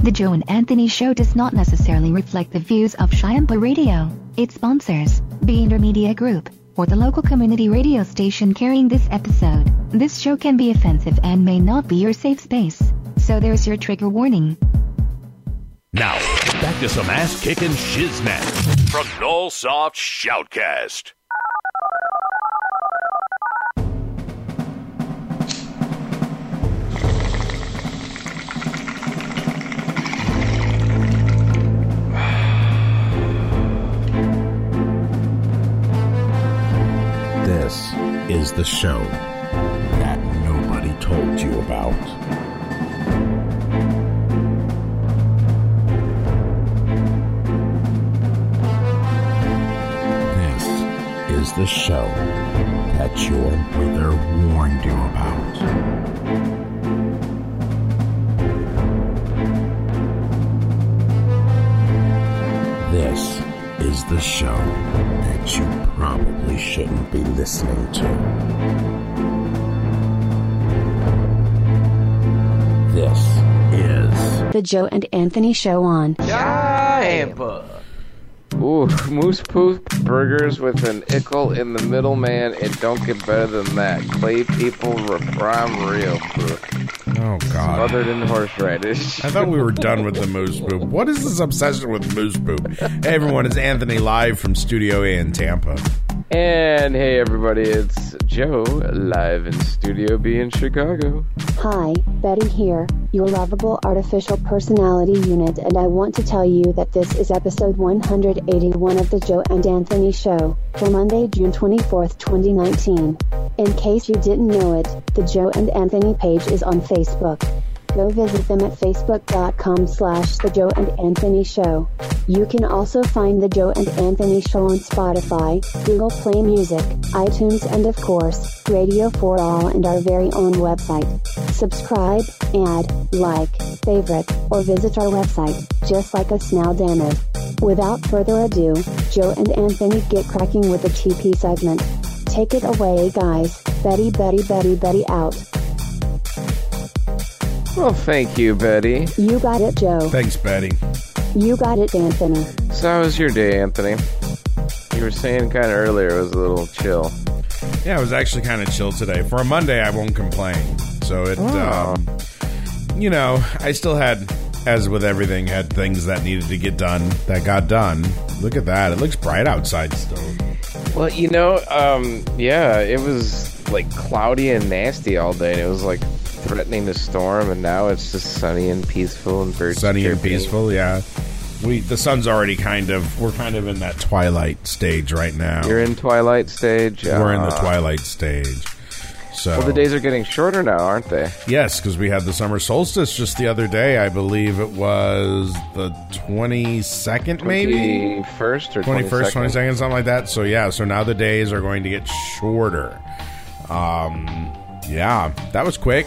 The Joe and Anthony Show does not necessarily reflect the views of Shiampa Radio, its sponsors, the Intermedia Group, or the local community radio station carrying this episode. This show can be offensive and may not be your safe space. So there's your trigger warning. Now, back to some ass-kicking shiznat from Nullsoft Shoutcast. This is the show that nobody told you about. This is the show that your mother warned you about. This is the show that you probably shouldn't be listening to. This is The Joe and Anthony Show on Shiampa. Ooh, moose poop burgers with an ickle in the middle, man. It don't get better than that. Clay people prime real food. oh god. Smothered in horseradish. I thought we were done with the moose poop. What is this obsession with moose poop? Hey everyone, it's Anthony live from Studio A in Tampa. And hey everybody, it's Joe live in Studio B in Chicago. Hi, Betty here, your lovable artificial personality unit, and I want to tell you that this is episode 181 of The Joe and Anthony Show, for Monday, June 24th, 2019. In case you didn't know it, The Joe and Anthony page is on Facebook. Go visit them at facebook.com/The Joe and Anthony Show. You can also find The Joe and Anthony Show on Spotify, Google Play Music, iTunes, and of course, Radio for All and our very own website. Subscribe, add, like, favorite, or visit our website. Just like us now, damn it. Without further ado, Joe and Anthony get cracking with the TP segment. Take it away, guys. Betty out. Well, thank you, Betty. You got it, Joe. Thanks, Betty. You got it, Anthony. So how was your day, Anthony? You were saying kind of earlier it was a little chill. Yeah, it was actually kind of chill today. For a Monday, I won't complain. So it, you know, I still had, as with everything, had things that needed to get done that got done. Look at that. It looks bright outside still. Well, you know, yeah, it was like cloudy and nasty all day, and it was like threatening to storm, and now it's just sunny and peaceful and birds Sunny and chirping. peaceful, yeah. The sun's already we're kind of in that twilight stage right now. You're in twilight stage? We're in the twilight stage. So, Well, the days are getting shorter now, aren't they? yes, because we had the summer solstice just the other day. I believe it was the 22nd, maybe? 21st or 21st, 22nd? 22nd, something like that. So, yeah, so now the days are going to get shorter. Yeah, that was quick.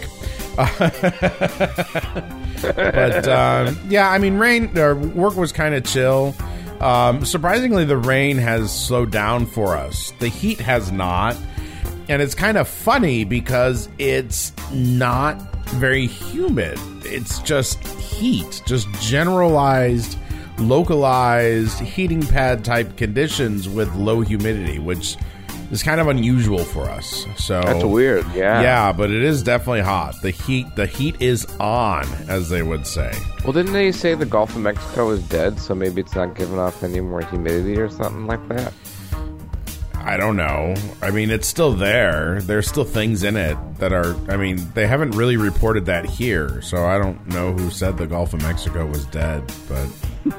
But, yeah, I mean, work was kind of chill. Surprisingly, the rain has slowed down for us. The heat has not. And it's kind of funny because it's not very humid. It's just heat, just generalized, localized heating pad type conditions with low humidity, which is kind of unusual for us. So That's weird, yeah. Yeah, but it is definitely hot. The heat is on, as they would say. Well, didn't they say the Gulf of Mexico is dead, so maybe it's not giving off any more humidity or something like that? I don't know. I mean, it's still there. There's still things in it that are... I mean, they haven't really reported that here, so I don't know who said the Gulf of Mexico was dead, but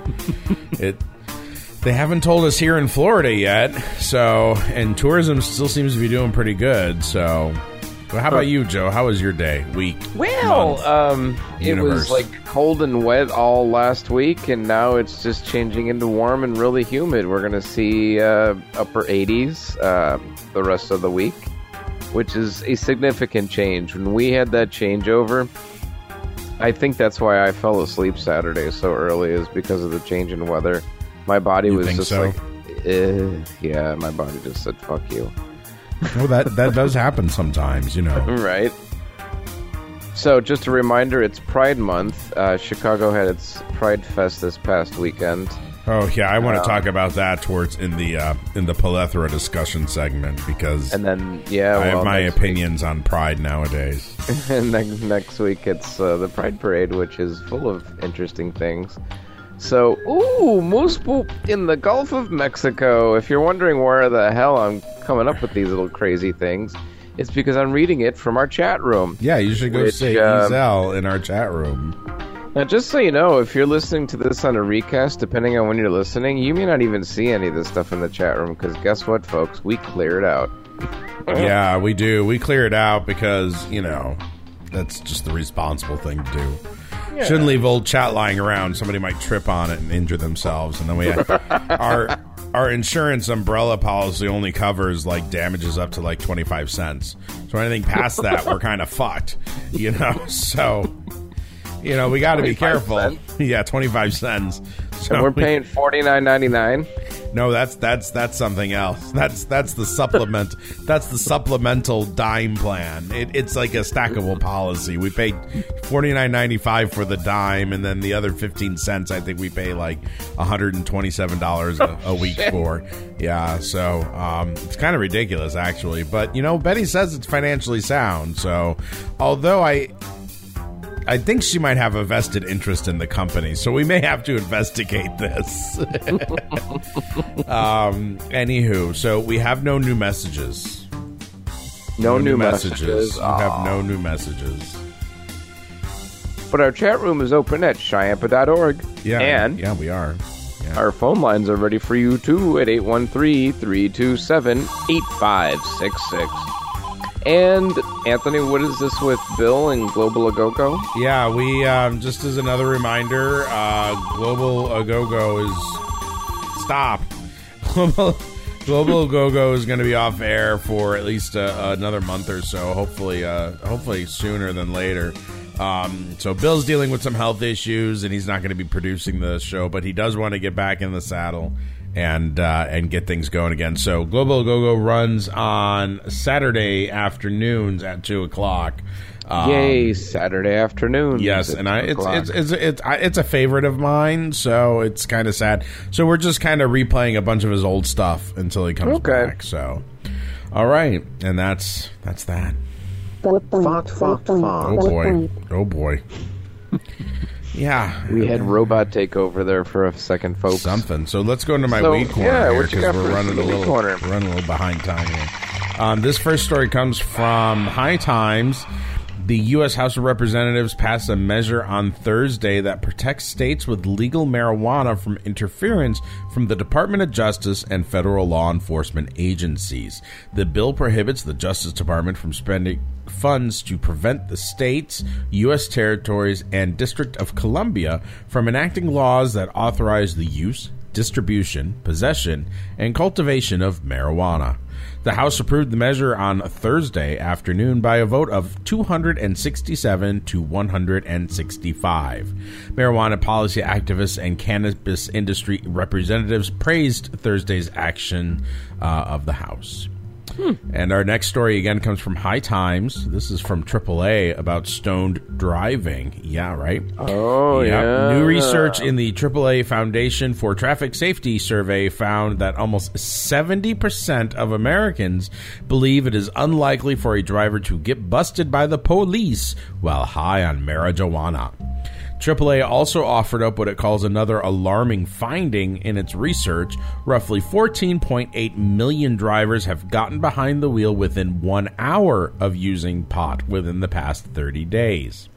they haven't told us here in Florida yet, so... And tourism still seems to be doing pretty good, so... But how about you, Joe? How was your day, week, Well, month, it universe? was like cold and wet all last week, and now it's just changing into warm and really humid. We're going to see upper 80s the rest of the week, which is a significant change. When we had that changeover, I think that's why I fell asleep Saturday so early, is because of the change in weather. My body was just so? like, yeah, my body just said, fuck you. Well, that does happen sometimes, you know. Right. So, just a reminder, it's Pride Month. Chicago had its Pride Fest this past weekend. Oh yeah, I want to talk about that in the plethora discussion segment because and then I have my opinions on Pride nowadays. And next week it's the Pride Parade, which is full of interesting things. So, moose poop in the Gulf of Mexico. If you're wondering where the hell I'm coming up with these little crazy things, it's because I'm reading it from our chat room. Yeah, you should go say Ezel in our chat room. Now, just so you know, if you're listening to this on a recast, depending on when you're listening, you may not even see any of this stuff in the chat room, because guess what, folks? We clear it out. Yeah, we do. We clear it out because, that's just the responsible thing to do. Yeah. Shouldn't leave old chat lying around. Somebody might trip on it and injure themselves. And then we have our insurance umbrella policy only covers, damages up to, 25 cents. So anything past that, we're kind of fucked, So... we got to be careful. Cents? Yeah, 25 cents. So and we're paying $49.99. No, that's something else. That's the supplement. That's the supplemental dime plan. It's like a stackable policy. We pay $49.95 for the dime, and then the other 15 cents. I think we pay $127 a week for. Yeah, so it's kind of ridiculous actually. But Betty says it's financially sound. So although I think she might have a vested interest in the company, so we may have to investigate this. Anywho, so we have no new messages. No new messages. We have no new messages. But our chat room is open at Shyampa.org. Yeah, and we are. Yeah. Our phone lines are ready for you, too, at 813-327-8566. And, Anthony, what is this with Bill and Global Agogo? Yeah, we, just as another reminder, Global Agogo is... Stop. Global Agogo is going to be off air for at least another month or so, hopefully sooner than later. So Bill's dealing with some health issues, and he's not going to be producing the show, but he does want to get back in the saddle and get things going again. So Global Go-Go runs on Saturday afternoons at 2:00. Yay, Saturday afternoon. Yes, and it's a favorite of mine, so it's kind of sad. So we're just kind of replaying a bunch of his old stuff until he comes back. So, all right, and that's that. Oh boy. Yeah. We had robot take over there for a second, folks. Something. So let's go into my weed corner here because we're running a little behind time here. This first story comes from High Times. The U.S. House of Representatives passed a measure on Thursday that protects states with legal marijuana from interference from the Department of Justice and federal law enforcement agencies. The bill prohibits the Justice Department from spending funds to prevent the states, U.S. territories, and District of Columbia from enacting laws that authorize the use, distribution, possession, and cultivation of marijuana. The House approved the measure on Thursday afternoon by a vote of 267 to 165. Marijuana policy activists and cannabis industry representatives praised Thursday's action of the House. And our next story again comes from High Times. This is from AAA about stoned driving. Yeah, right? Oh, yeah. New research in the AAA Foundation for Traffic Safety survey found that almost 70% of Americans believe it is unlikely for a driver to get busted by the police while high on marijuana. AAA also offered up what it calls another alarming finding in its research. Roughly 14.8 million drivers have gotten behind the wheel within 1 hour of using pot within the past 30 days.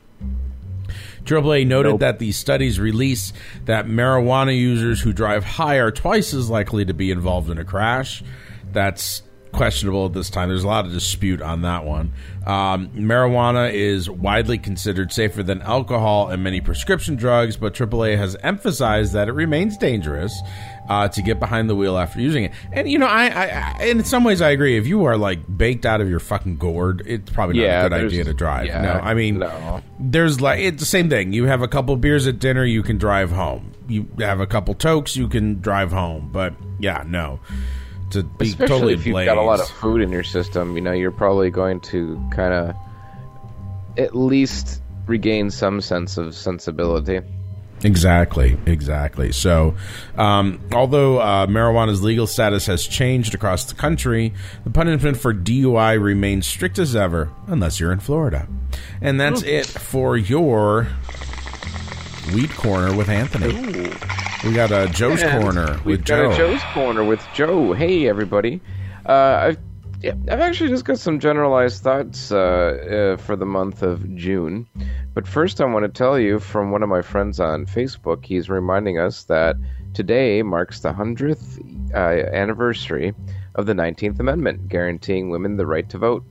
AAA noted that the studies release that marijuana users who drive high are twice as likely to be involved in a crash. That's questionable at this time. There's a lot of dispute on that one. Marijuana is widely considered safer than alcohol and many prescription drugs, but AAA has emphasized that it remains dangerous to get behind the wheel after using it. And, I in some ways I agree. If you are, baked out of your fucking gourd, it's probably not a good idea to drive. Yeah, there's it's the same thing. You have a couple beers at dinner, you can drive home. You have a couple tokes, you can drive home. But, yeah, no. To be especially totally if you've got a lot of food in your system, you're probably going to kind of at least regain some sense of sensibility. Exactly. So, although marijuana's legal status has changed across the country, the punishment for DUI remains strict as ever, unless you're in Florida. And that's it for your Weed Corner with Anthony. Ooh. We got a Joe's Corner with Joe. We've got a Joe's Corner with Joe. Hey, everybody. I've actually just got some generalized thoughts for the month of June. But first I want to tell you from one of my friends on Facebook, he's reminding us that today marks the 100th anniversary of the 19th Amendment, guaranteeing women the right to vote.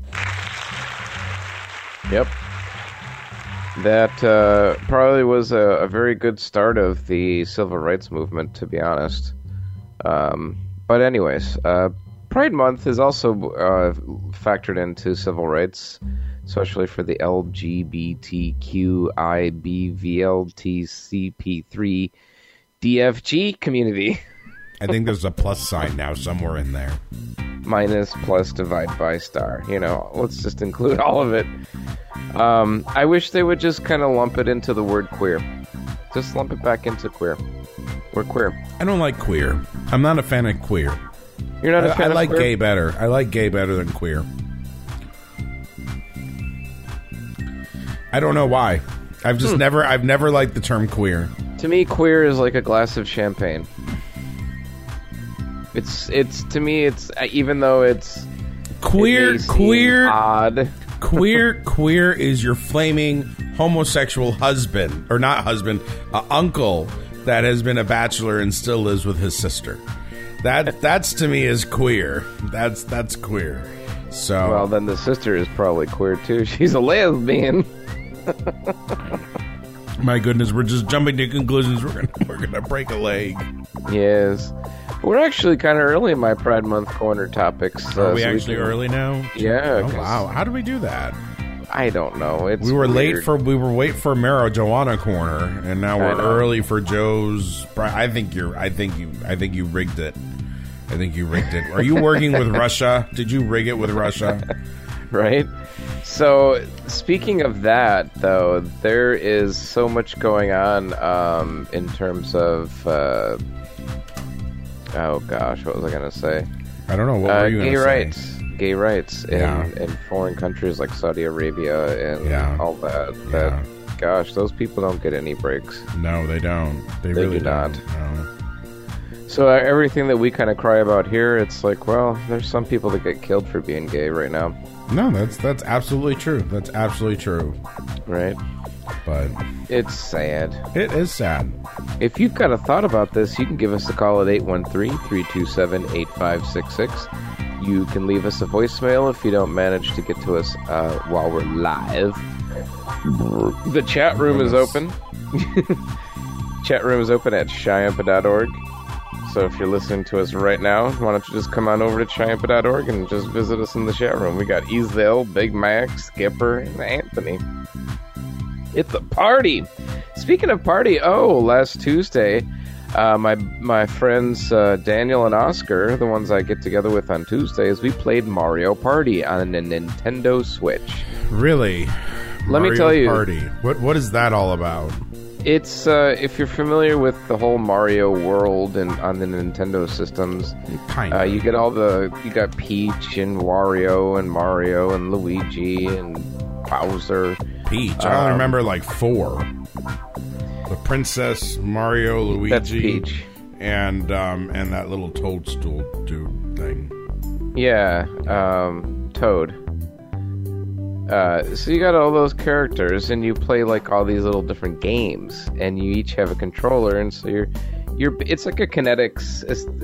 Yep. That probably was a very good start of the civil rights movement, to be honest. But anyways, Pride Month is also factored into civil rights, especially for the LGBTQIBVLTCP3DFG community. I think there's a plus sign now somewhere in there. Minus, plus, divide by, star. Let's just include all of it. I wish they would just kind of lump it into the word queer. Just lump it back into queer. We're queer. I don't like queer. I'm not a fan of queer. You're not a fan of like queer? Gay better. I like gay better than queer. I don't know why. I've never liked the term queer. To me, queer is like a glass of champagne. It's to me, it's even though it's queer, odd. Queer is your flaming homosexual husband, or not husband, uncle that has been a bachelor and still lives with his sister. That's to me is queer. That's queer. So well, then the sister is probably queer too. She's a lesbian. My goodness, we're just jumping to conclusions. We're gonna break a leg. Yes. We're actually kind of early in my Pride Month Corner topics. Are we actually early now? Yeah. Oh, wow. How do we do that? I don't know. We were weird. late for Marijuana Corner, and now we're early for Joe's. I think you rigged it. I think you rigged it. Are you working with Russia? Did you rig it with Russia? Right. So, speaking of that, though, there is so much going on in terms of. Oh gosh, what was I gonna say? I don't know. What were you gonna say? Gay rights in foreign countries like Saudi Arabia and all that. Gosh, those people don't get any breaks. No, they don't. They really do not. No. So everything that we kind of cry about here, it's like, well, there's some people that get killed for being gay right now. No, that's absolutely true. That's absolutely true. Right. But it's sad. It is sad. If you've got a thought about this, you can give us a call at 813-327-8566. You can leave us a voicemail if you don't manage to get to us while we're live. The chat room is open. Chat room is open at Chiampa.org. So if you're listening to us right now, why don't you just come on over to Chiampa.org and just visit us in the chat room. We got Ezel, Big Mac, Skipper, and Anthony. It's a party. Speaking of party, last Tuesday, my friends Daniel and Oscar, the ones I get together with on Tuesdays, we played Mario Party on a Nintendo Switch. Really? Let me tell you. Party. What is that all about? It's if you're familiar with the whole Mario world and on the Nintendo systems, you get you got Peach and Wario and Mario and Luigi and Bowser. Peach. I only remember like 4. The Princess, Mario, Luigi. That's Peach. And that little toadstool dude thing. Yeah, Toad. So you got all those characters, and you play like all these little different games, and you each have a controller, and so you're it's like a kinetics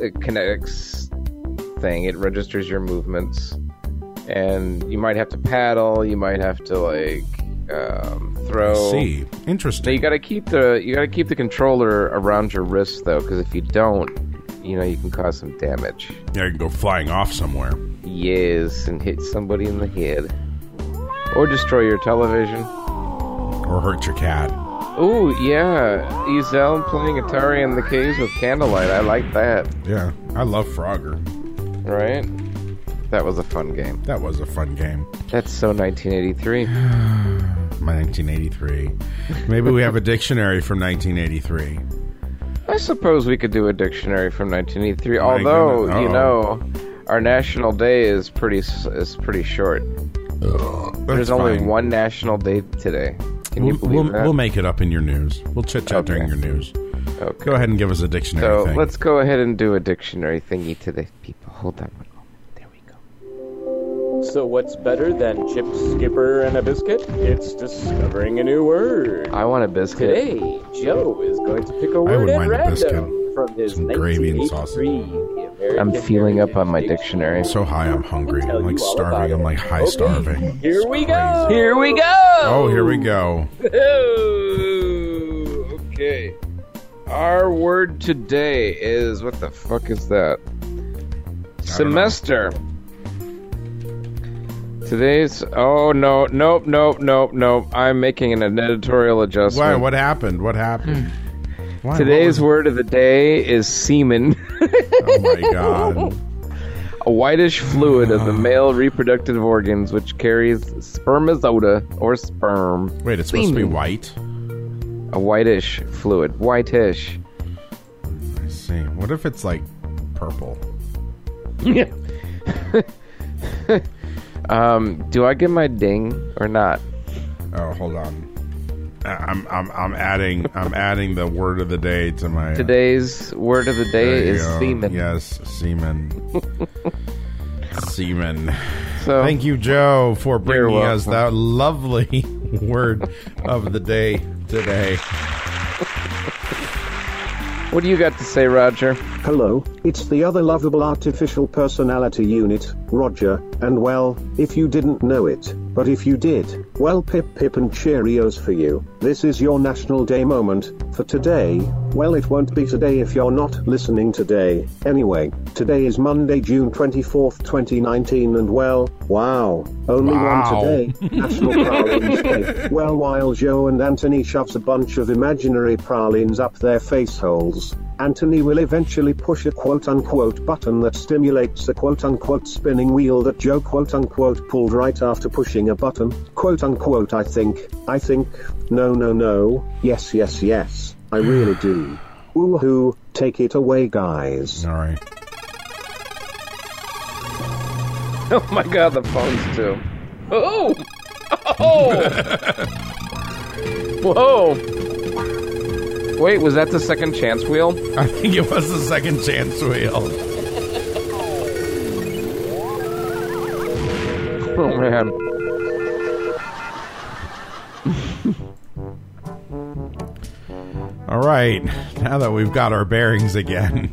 thing. It registers your movements, and you might have to paddle, you might have to like throw. I see. Interesting. Now you gotta keep the controller around your wrist though, because if you don't, you can cause some damage. Yeah, you can go flying off somewhere. Yes, and hit somebody in the head. Or destroy your television. Or hurt your cat. Oh, yeah. Ezel playing Atari in the caves with candlelight. I like that. Yeah, I love Frogger. Right? That was a fun game. That was a fun game. That's so 1983. My 1983. Maybe we have a dictionary from 1983. I suppose we could do a dictionary from 1983. My Although, goodness. you know, our national day is pretty short. There's only one national day today. Can you believe that? We'll make it up in your news. We'll chit-chat during your news. Okay. Go ahead and give us a dictionary So thing. let's go ahead and do a dictionary thingy today, people. Hold on one moment. There we go. So what's better than chips, skipper, and a biscuit? It's discovering a new word. I want a biscuit. Today, Joe is going to pick a wouldn't word at mind a biscuit. random from his Some gravy and 1983 I'm feeling up on my dictionary. I'm so high, I'm hungry. I'm like starving. I'm like high starving. Here we go. Here we go! Oh, here we go. Okay. Our word today is... What the fuck is that? Semester. Today's... Oh, no. Nope. I'm making an editorial adjustment. Why? What happened? What happened? Why? Today's word of the day is semen. Oh, my God. A whitish fluid of the male reproductive organs which carries spermatozoa or sperm. Wait, it's supposed to be Semen. white? A whitish fluid. Whitish. I see. What if it's like purple? Do I get my ding or not? Oh, hold on. I'm adding the word of the day to my Today's word of the there day you is go. semen. Yes, semen. Semen. So Thank you, Joe, for bringing You're us that lovely word of the day today. what do you got to say, Roger? Hello, it's the other lovable artificial personality unit, Roger, and well, if you didn't know it, but if you did, well pip and Cheerios for you. This is your National Day moment, for today, well it won't be today if you're not listening today. Anyway, today is Monday, June 24th, 2019 and well, wow, only Wow. one today, National Pralines Day. Well, while Joe and Anthony shoves a bunch of imaginary pralines up their face holes, Anthony will eventually push a quote-unquote button that stimulates a quote-unquote spinning wheel that Joe quote-unquote pulled right after pushing a button, quote-unquote I think, no, yes, I really do. Woohoo, take it away guys. All right. Oh my god, the phones too. Oh! Whoa! Wait, was that the second chance wheel? I think it was the second chance wheel. Oh man. All right, now that we've got our bearings again,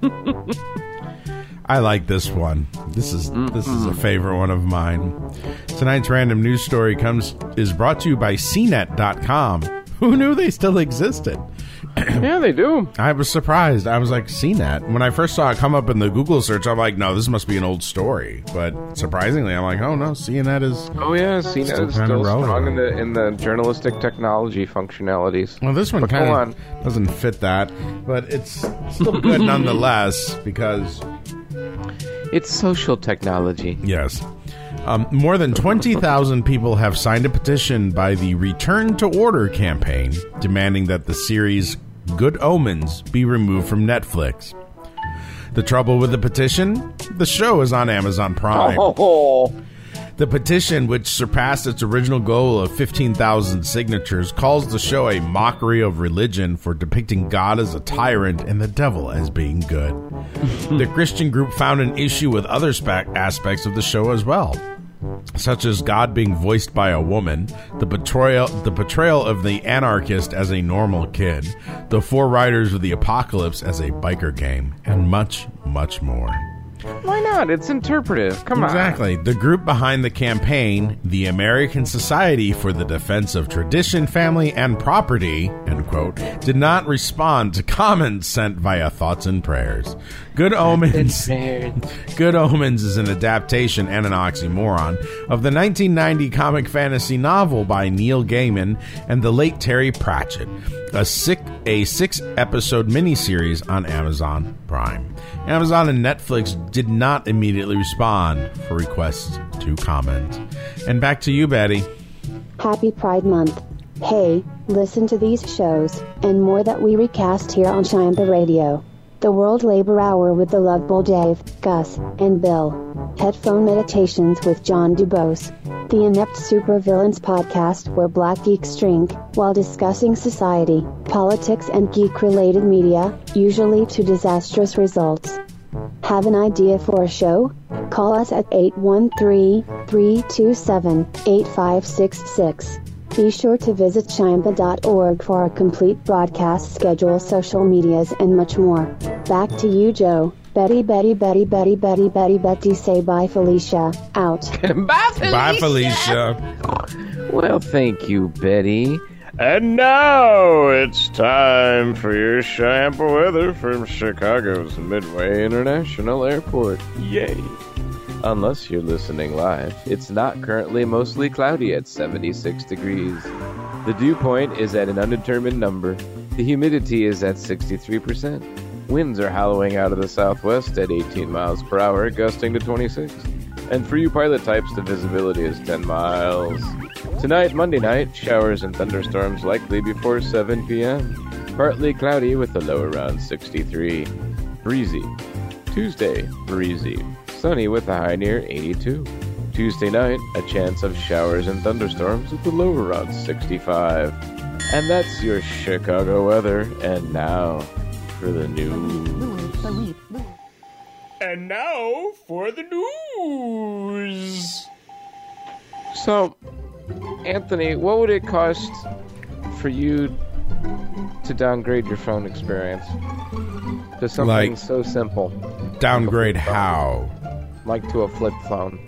I like this one. This is a favorite one of mine. Tonight's random news story is brought to you by CNET.com. Who knew they still existed? Yeah, they do. I was surprised. I was like, CNET. When I first saw it come up in the Google search, I'm like, no, this must be an old story. But surprisingly, I'm like, oh no, CNET is. Oh yeah, CNET is kinda still strong relevant. in the journalistic technology functionalities. Well, this one But go kind on. of doesn't fit that, but it's still good nonetheless because. It's social technology. Yes. More than 20,000 people have signed a petition by the Return to Order campaign demanding that the series Good Omens be removed from Netflix. The trouble with the petition? The show is on Amazon Prime. Oh, The petition, which surpassed its original goal of 15,000 signatures, calls the show a mockery of religion for depicting God as a tyrant and the devil as being good. The Christian group found an issue with other aspects of the show as well, such as God being voiced by a woman, the portrayal of the anarchist as a normal kid, the Four Riders of the Apocalypse as a biker game, and much, much more. why not? It's interpretive. Come on. Exactly. The group behind the campaign, the American Society for the Defense of Tradition, Family, and Property, end quote, did not respond to comments sent via thoughts and prayers. Good Omens. Good Omens is an adaptation and an oxymoron of the 1990 comic fantasy novel by Neil Gaiman and the late Terry Pratchett. A a 6-episode miniseries on Amazon Prime. Amazon and Netflix did not immediately respond for requests to comment. And back to you, Betty. Happy Pride Month. Hey, listen to these shows and more that we recast here on Shiamba Radio. The World Labor Hour with the Lovable Dave, Gus, and Bill. Headphone Meditations with John Dubose. The Inept Supervillains podcast where black geeks drink while discussing society, politics, and geek-related media, usually to disastrous results. Have an idea for a show? Call us at 813-327-8566. Be sure to visit Shiamba.org for our complete broadcast schedule, social medias, and much more. Back to you, Joe. Betty, say bye, Felicia. Out. Bye, Felicia. Bye, Felicia. Well, thank you, Betty. And now it's time for your Shiamba weather from Chicago's Midway International Airport. Yay! Unless you're listening live, it's not currently mostly cloudy at 76 degrees. The dew point is at an undetermined number. The humidity is at 63%. Winds are howling out of the southwest at 18 miles per hour, gusting to 26. And for you pilot types, the visibility is 10 miles. Tonight, Monday night, showers and thunderstorms likely before 7 p.m. Partly cloudy with a low around 63. Breezy. Tuesday, breezy. Sunny with a high near 82. Tuesday night, a chance of showers and thunderstorms with a low around 65. And that's your Chicago weather. And now for the news. And now for the news. So, Anthony, what would it cost for you to downgrade your phone experience to something so simple? Downgrade how? Like to a flip phone.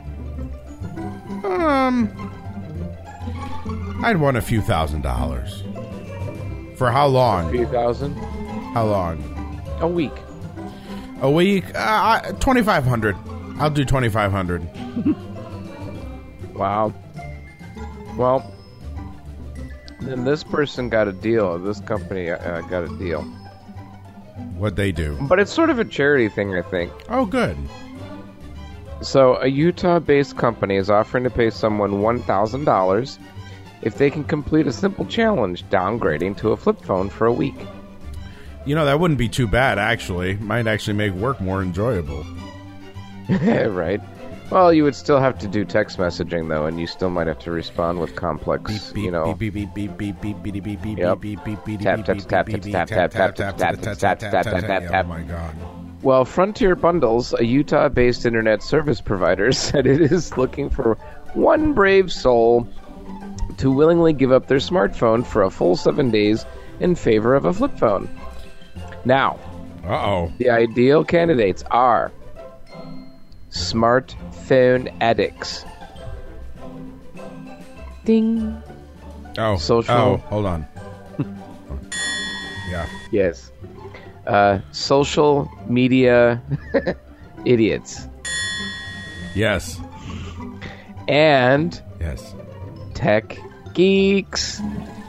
I'd want a few $1,000s. For how long? A few thousand? How long? A week. A week? 2,500. I'll do 2,500. Wow. Well, then this person got a deal. This company got a deal. What'd they do? But it's sort of a charity thing, I think. Oh, good. So, a Utah-based company is offering to pay someone $1,000 if they can complete a simple challenge, downgrading to a flip phone for a week. You know, that wouldn't be too bad, actually. Might actually make work more enjoyable. Right. Well, you would still have to do text messaging, though, and you still might have to respond with complex, you know... Beep, beep, beep, beep, beep, beep, beep, beep, Yep. beep, beep, beep, Tap, tap, tap, tap, tap, tap, tap, tap, tap, tap, tap, tap. Oh, my God. Well, Frontier Bundles, a Utah-based internet service provider, said it is looking for one brave soul to willingly give up their smartphone for a full 7 days in favor of a flip phone. Now, the ideal candidates are smartphone addicts. Ding. Social. Oh, hold on. Yeah. Yes. Social media idiots. Yes. And Yes. tech geeks.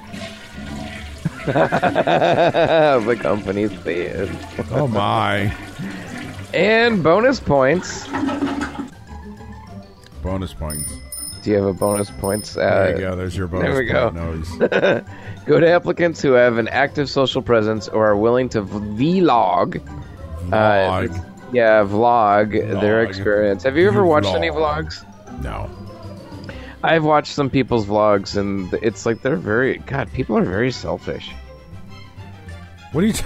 The company's banned. Oh, my. And bonus points. Bonus points. Do you have a bonus points? There you go. There's your bonus there we go. Noise. Go to applicants who have an active social presence or are willing to vlog. Vlog their experience. Have you ever watched any vlogs? No. I've watched some people's vlogs, and it's like they're very... God, people are very selfish. What are you...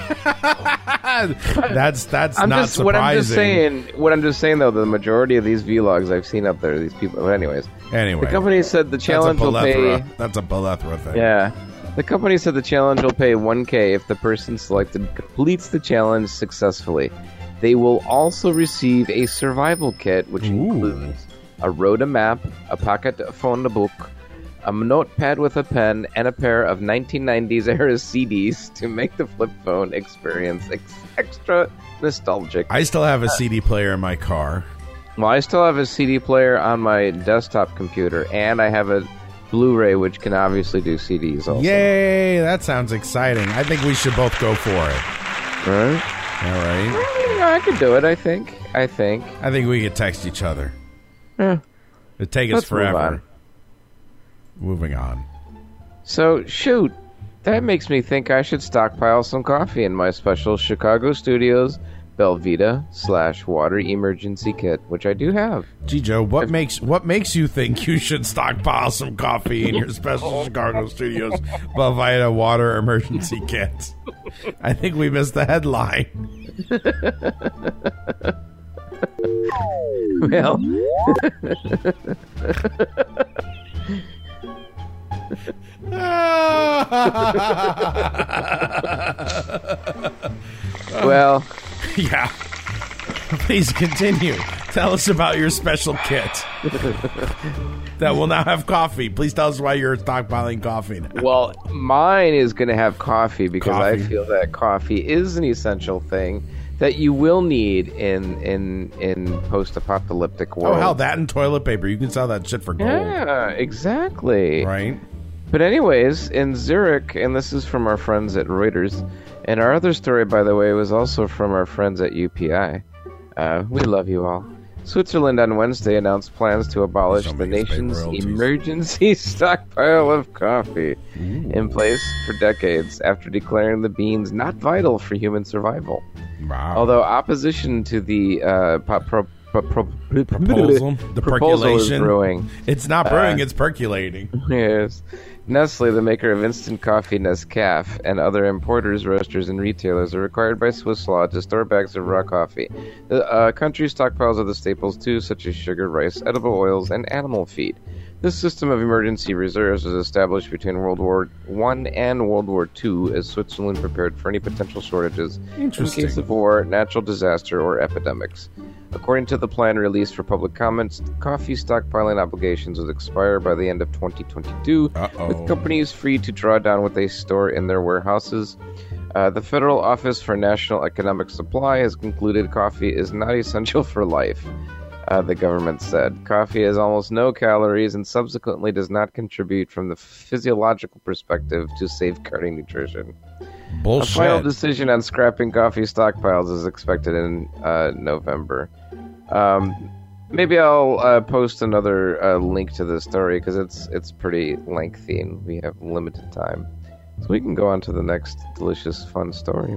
That's not surprising. What I'm just saying, though, the majority of these vlogs I've seen up there, these people... But anyways. Anyway. The company said the challenge will pay... That's a plethora thing. Yeah. The company said the challenge will pay $1,000 if the person selected completes the challenge successfully. They will also receive a survival kit, which includes a Rhoda map, a pocket phone book, a notepad with a pen, and a pair of 1990s era CDs to make the flip phone experience extra nostalgic. I still have a CD player in my car. Well, I still have a CD player on my desktop computer, and I have a Blu-ray, which can obviously do CDs also. Yay! That sounds exciting. I think we should both go for it. All right. All right. I could do it, I think. I think we could text each other. Yeah. It'd take us Let's forever. Moving on. So, shoot. That makes me think I should stockpile some coffee in my special Chicago Studios Belvita/water emergency kit, which I do have. Gee, Joe, what makes you think you should stockpile some coffee in your special Chicago Studios Belvita water emergency kit? I think we missed the headline. Well, well, yeah. Please continue. Tell us about your special kit that will now have coffee. Please tell us why you're stockpiling coffee now. Well, mine is going to have coffee because I Coffee. feel that coffee is an essential thing that you will need in post-apocalyptic world. Oh, hell, that and toilet paper. You can sell that shit for gold. Yeah, exactly. Right? But anyways, in Zurich, and this is from our friends at Reuters, and our other story, by the way, was also from our friends at UPI. We love you all. Switzerland on Wednesday announced plans to abolish the Somebody gets paid nation's royalties. emergency stockpile of coffee in place for decades after declaring the beans not vital for human survival. Wow. Although opposition to the proposal, the proposal is percolation. brewing. It's not brewing, it's percolating. Yes. Nestle, the maker of instant coffee Nescafé, and other importers, roasters, and retailers are required by Swiss law to store bags of raw coffee. The country's stockpiles of the staples too, such as sugar, rice, edible oils, and animal feed. This system of emergency reserves was established between World War I and World War II as Switzerland prepared for any potential shortages in Interesting. case of war, natural disaster, or epidemics. According to the plan released for public comments, coffee stockpiling obligations would expire by the end of 2022, with companies free to draw down what they store in their warehouses. The Federal Office for National Economic Supply has concluded coffee is not essential for life. The government said. Coffee has almost no calories and subsequently does not contribute from the physiological perspective to safeguarding nutrition. Bullshit. A final decision on scrapping coffee stockpiles is expected in November. Maybe I'll post another link to this story because it's pretty lengthy and we have limited time. So we can go on to the next delicious, fun story.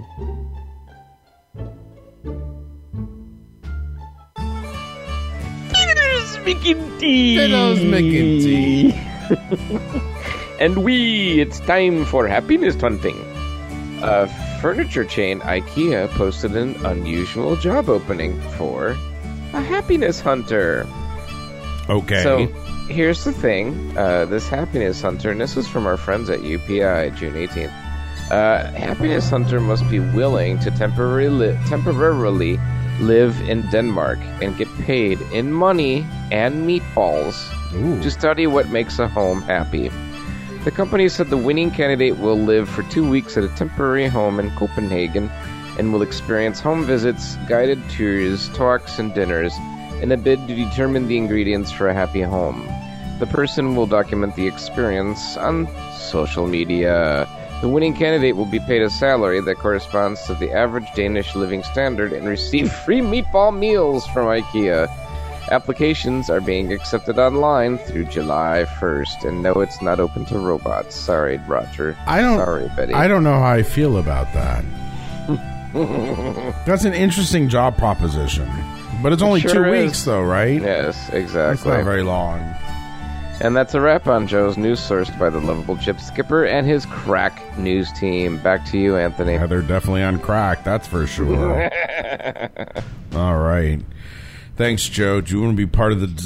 Fiddles McGinty. And it's time for happiness hunting. Furniture chain IKEA posted an unusual job opening for a happiness hunter. Okay. So, here's the thing. This happiness hunter, and this is from our friends at UPI, June 18th. Happiness hunter must be willing to temporarily live in Denmark and get paid in money and meatballs to study what makes a home happy. The company said the winning candidate will live for 2 weeks at a temporary home in Copenhagen and will experience home visits, guided tours, talks, and dinners in a bid to determine the ingredients for a happy home. The person will document the experience on social media. The winning candidate will be paid a salary that corresponds to the average Danish living standard and receive free meatball meals from IKEA. Applications are being accepted online through July 1st, and no, it's not open to robots. Sorry, Roger. Sorry, Betty. I don't know how I feel about that. That's an interesting job proposition. But it's only 2 weeks, though, right? Yes, exactly. That's not very long. And that's a wrap on Joe's news sourced by the lovable Chip Skipper and his crack news team. Back to you, Anthony. Yeah, they're definitely on crack, that's for sure. All right. Thanks, Joe. Do you want to be part of the...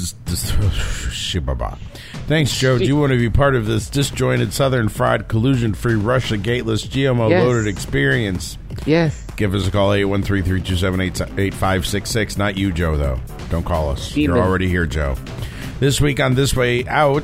Thanks, Joe. Do you want to be part of this disjointed, southern fried, collusion-free, Russia-gateless, GMO-loaded experience? Yes. Give us a call, 813-327-8566. Not you, Joe, though. Don't call us. Demon. You're already here, Joe. This week on This Way Out,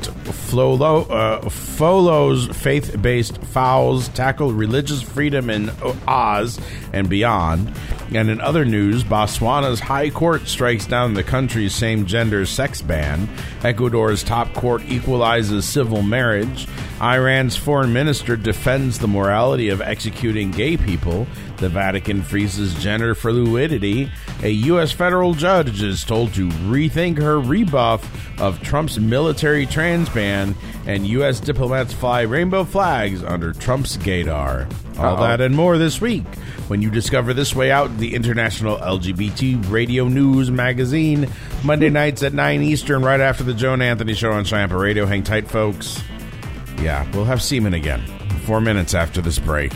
Folo's faith-based fouls tackle religious freedom in Oz and beyond. And in other news, Botswana's high court strikes down the country's same-gender sex ban. Ecuador's top court equalizes civil marriage. Iran's foreign minister defends the morality of executing gay people. The Vatican freezes gender fluidity. A U.S. federal judge is told to rethink her rebuff of Trump's military trans ban. And U.S. diplomats fly rainbow flags under Trump's gaydar. All that and more this week when you discover This Way Out, the international LGBT radio news magazine, Monday nights at 9 Eastern, right after the Joe and Anthony Show on Champa Radio. Hang tight, folks. Yeah, we'll have semen again 4 minutes after this break.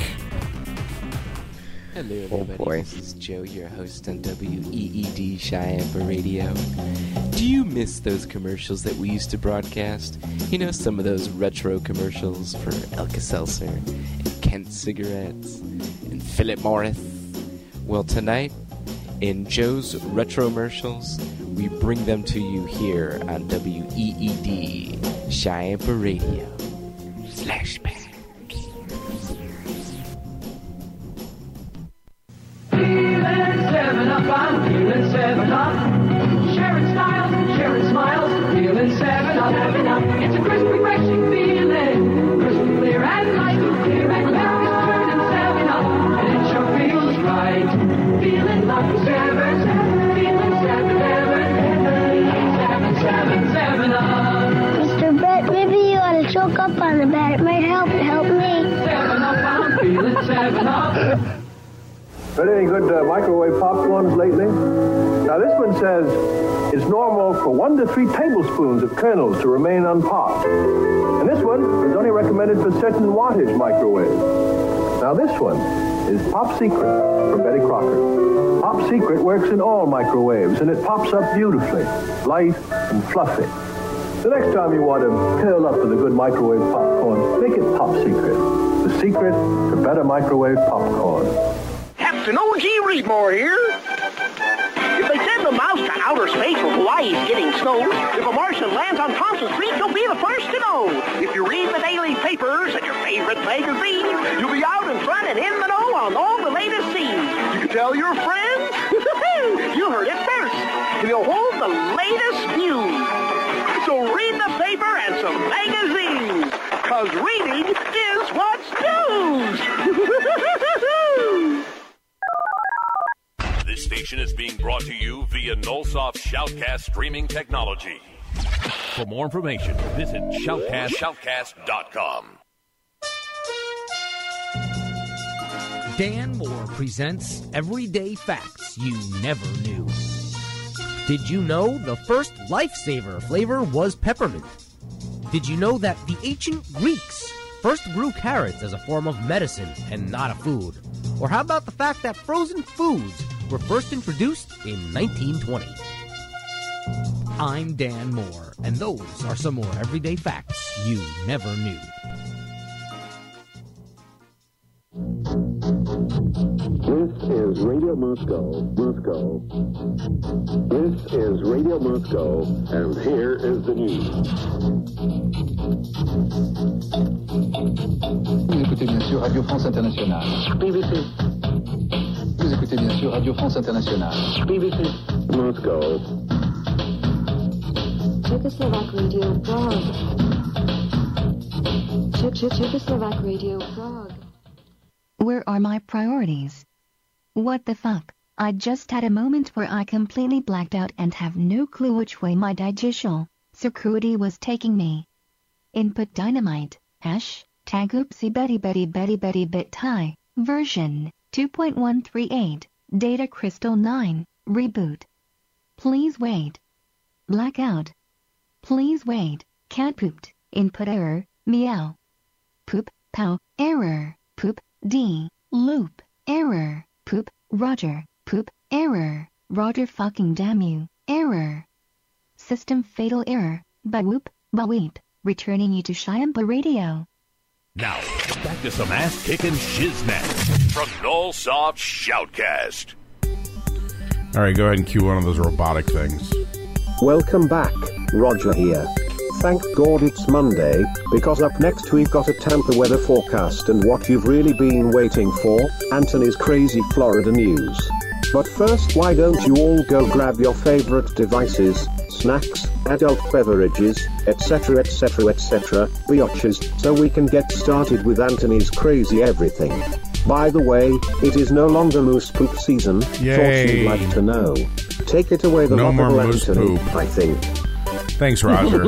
Hello, everybody. This is Joe, your host on WEED Cheyenne Radio. Do you miss those commercials that we used to broadcast? You know, some of those retro commercials for Alka-Seltzer and Kent cigarettes and Philip Morris. Well, tonight, in Joe's Retro-mercials, we bring them to you here on WEED Cheyenne Radio. Flashback. I'm feeling 7-Up. Sharing styles, sharing smiles, feeling 7-Up. It's a crisp, refreshing feeling. Crystal clear and light, clear and memories turning 7-Up. And it sure feels right. Feeling like 7-7, feeling 7-7, Mr. Brett, maybe you ought to choke up on the bat. It might help me. 7-Up, I'm feeling 7-Up. Heard any good microwave popcorns lately? Now this one says it's normal for 1 to 3 tablespoons of kernels to remain unpopped. And this one is only recommended for certain wattage microwaves. Now this one is Pop Secret from Betty Crocker. Pop Secret works in all microwaves and it pops up beautifully, light and fluffy. The next time you want to curl up with a good microwave popcorn, make it Pop Secret. The secret to better microwave popcorn. Captain O.G. Reedmore here. If they send a mouse to outer space where Hawaii's getting snow, if a Martian lands on Thompson Street, you'll be the first to know. If you read the daily papers and your favorite magazine, you'll be out in front and in the know on all the latest scenes. You can tell your friends. You heard it first. And you'll hold the latest news. So read the paper and some magazines. Because reading is what's news. This station is being brought to you via Nullsoft Shoutcast streaming technology. For more information, visit shoutcast.com. Dan Moore presents Everyday Facts You Never Knew. Did you know the first Lifesaver flavor was peppermint? Did you know that the ancient Greeks first grew carrots as a form of medicine and not a food? Or how about the fact that frozen foods were first introduced in 1920? I'm Dan Moore, and those are some more everyday facts you never knew. This is Radio Moscow, Moscow. This is Radio Moscow, and here is the news. Vous écoutez bien sûr Radio France Internationale. BBC. Vous écoutez bien sûr Radio France Internationale. BBC. Moscow. Czechoslovak Radio Prague. Czechoslovak Radio Prague. Where are my priorities? What the fuck? I just had a moment where I completely blacked out and have no clue which way my digital security was taking me. Input dynamite, hashtag oopsie betty betty betty betty bit tie, version 2.138, data crystal 9, reboot. Please wait. Blackout. Please wait, cat pooped, input error, meow. Poop, pow, error, poop, D, loop, error, poop, Roger, poop, error, Roger fucking damn you, error. System fatal error, ba-whoop, ba-weep, returning you to Cheyenne Radio. Now, back to some ass-kicking shiznat from Nullsoft Shoutcast. All right, go ahead and cue one of those robotic things. Welcome back, Roger here. Thank God it's Monday, because up next we've got a Tampa weather forecast and what you've really been waiting for, Anthony's crazy Florida news. But first, why don't you all go grab your favorite devices, snacks, adult beverages, etc., etc., etc., biatches, so we can get started with Anthony's crazy everything. By the way, it is no longer moose poop season. Yay. Thought you'd like to know. Take it away, the No more lovable moose Anthony, poop. I think. Thanks, Roger.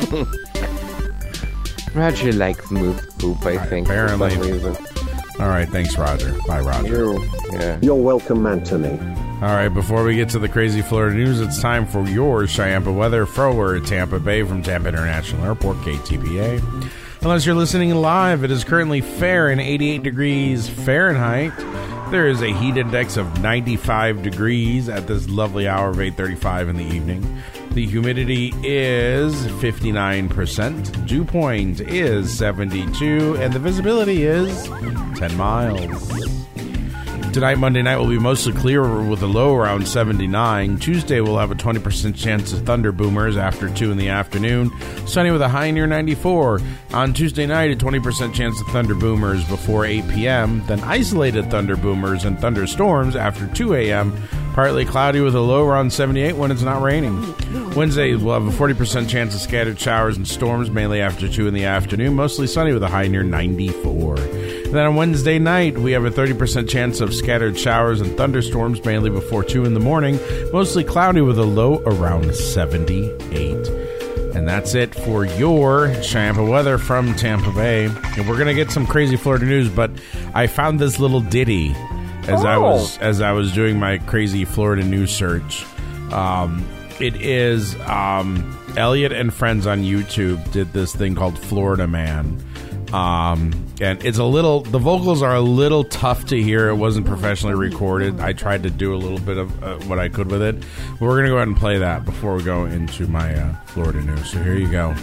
Roger likes moose poop, I think. Apparently. For some reason. All right, thanks, Roger. Bye, Roger. You're welcome, Anthony. All right, before we get to the crazy Florida news, it's time for your Cheyenne weather forward Tampa Bay from Tampa International Airport, KTPA. Unless you're listening live, it is currently fair and 88 degrees Fahrenheit. There is a heat index of 95 degrees at this lovely hour of 8:35 in the evening. The humidity is 59%. Dew point is 72, and the visibility is 10 miles. Tonight, Monday night, will be mostly clear with a low around 79. Tuesday, we'll have a 20% chance of thunder boomers after 2 in the afternoon. Sunny with a high near 94. On Tuesday night, a 20% chance of thunder boomers before 8 p.m. Then isolated thunder boomers and thunderstorms after 2 a.m. Partly cloudy with a low around 78 when it's not raining. Wednesday, we'll have a 40% chance of scattered showers and storms, mainly after 2 in the afternoon. Mostly sunny with a high near 94. And then on Wednesday night, we have a 30% chance of scattered showers and thunderstorms, mainly before 2 in the morning. Mostly cloudy with a low around 78. And that's it for your Cheyenne weather from Tampa Bay. And we're going to get some crazy Florida news, but I found this little ditty as I was doing my crazy Florida news search. It is Elliot and friends on YouTube did this thing called Florida Man. And it's the vocals are a little tough to hear. It wasn't professionally recorded. I tried to do a little bit of what I could with it. But we're going to go ahead and play that before we go into my Florida news. So here you go.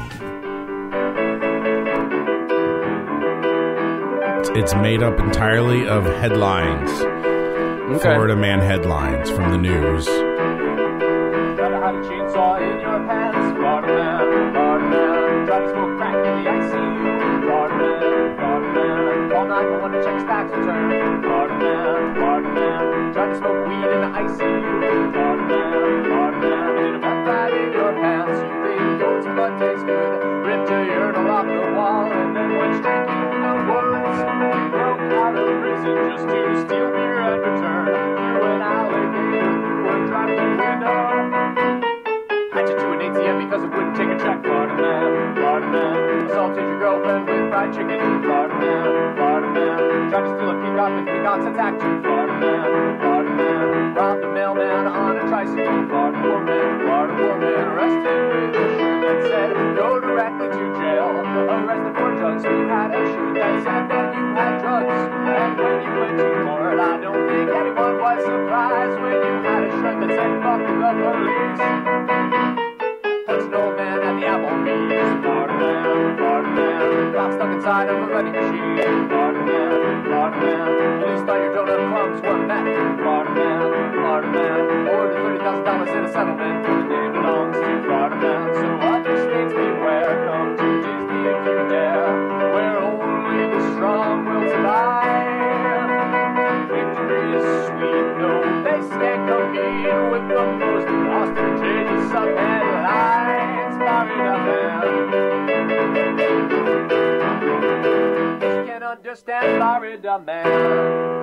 It's made up entirely of headlines. Okay. Florida Man headlines from the news. Gotta have a chainsaw in your pants, Florida Man, Florida Man. Try to smoke crack in the ICU, Florida Man, Florida Man. Call 911 to check his tax return, Florida Man, Florida Man. Try to smoke weed in the ICU, Florida Man, Florida Man. And in a meth lab in your pants, you think yours blood tastes good. Ripped a urinal off the wall and then went straight into the woods. Broke out of prison just to steal beer and return. Through an alligator through a drive-thru window. Went to an ATM because it wouldn't take a check, Florida Man, Florida Man. Assaulted your girlfriend with fried chicken, Florida Man, Florida Man. Tried to steal a peacock with peacocks attacked you, Florida Man, Florida Man. Robbed a mailman on a tricycle, Florida woman, arrested with a shirt that said, go directly to jail. Arrested for drugs, we had a shirt that said that you had drugs. And when you went to court, I don't think anyone was surprised when you had a shirt that said, fuck the police. Punched an old man at the Applebee's, Florida Man, Florida Man. Cop stuck inside of a vending machine, Florida Man, Florida Man. Police thought your donut crumbs were meth, Florida Man, Florida Man. Ordered $30,000 in a settlement, the day belongs to Florida Man. So other states beware, come to Disney if you dare, where only the strong will survive. Victory is sweet, no, they can't compete with the most ostriches of headlines, Florida Man. You can understand Florida Man.